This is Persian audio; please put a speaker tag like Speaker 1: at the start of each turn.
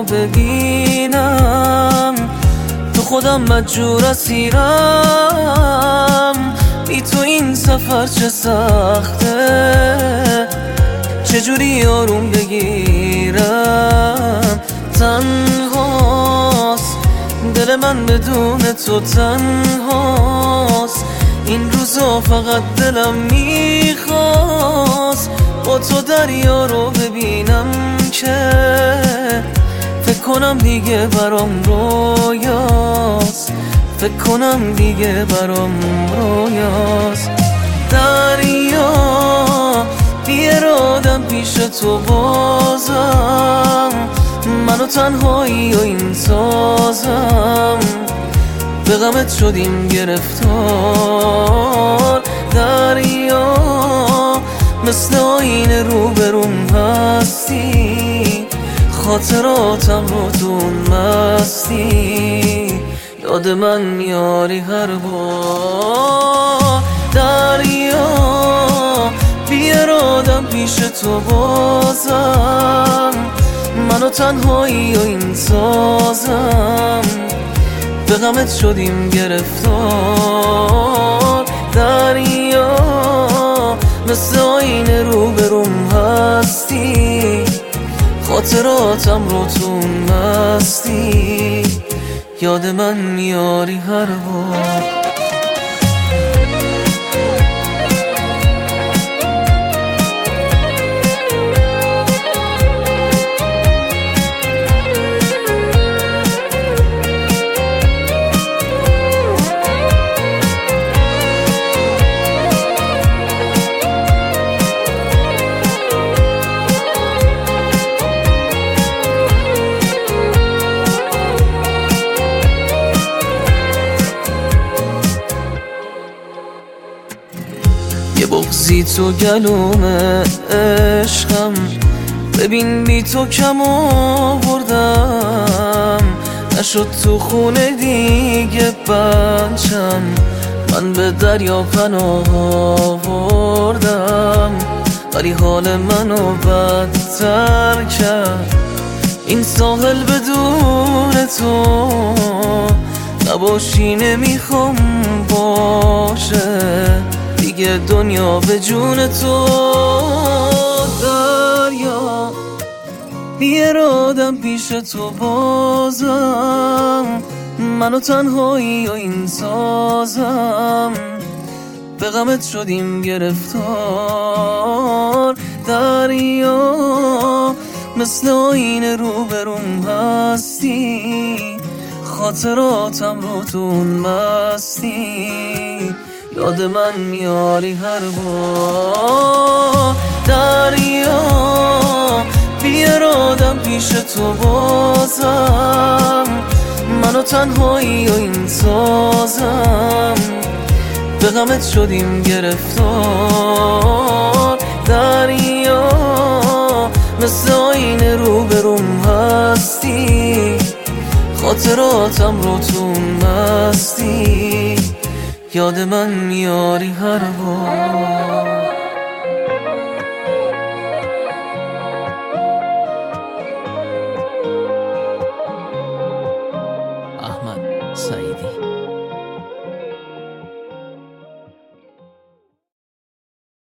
Speaker 1: ببینم، تو خودم مجبور اسیرم. بی تو این سفر چه سخته، چجوری آروم بگیرم. تنهاست دل من بدون تو، تنهاست این روزا، فقط دلم میخواست با تو دریا رو ببینم که فکر کنم دیگه برام رویاست، فکر کنم دیگه برام رویاست. دریا بی ارادم پیش تو بازم، منو تنهایی و این سازم، به غمت شدیم گرفتار. دریا مثل آینه روبروم هستی، خاطراتم رو دون مستی، یاد من میاری هر بار. دریا بی ارادم پیش تو بازم، منو تنهایی و این سازم، به غمت شدیم گرفتار. دریا مثل آینه روبروم هستی، خاطراتم رو تون مستی، یاد من میاری هر بار. یه بغضی تو گلوم عشقم، ببین بی تو کم آوردم، نشد تو خونه دیگه بچم، من به دریا پناه آوردم، ولی حال منو بدتر کرد این ساحل بدون تو. نباشی نمیخوام باشه دیگه دنیا به جون تو. دریا بی ارادم پیش تو بازم، منو تنهایی و این سازم، به غمت شدیم گرفتار. دریا مثل آینه روبروم هستی، خاطراتم رو تون مستی، یاد من میاری هر بار. دریا بی ارادم پیش تو بازم، منو تنهایی و این سازم، به غمت شدیم گرفتار. دریا مثل آینه روبروم هستی، خاطراتم رو تون مستی، یاد من میاری هر بار. احمد سعیدی.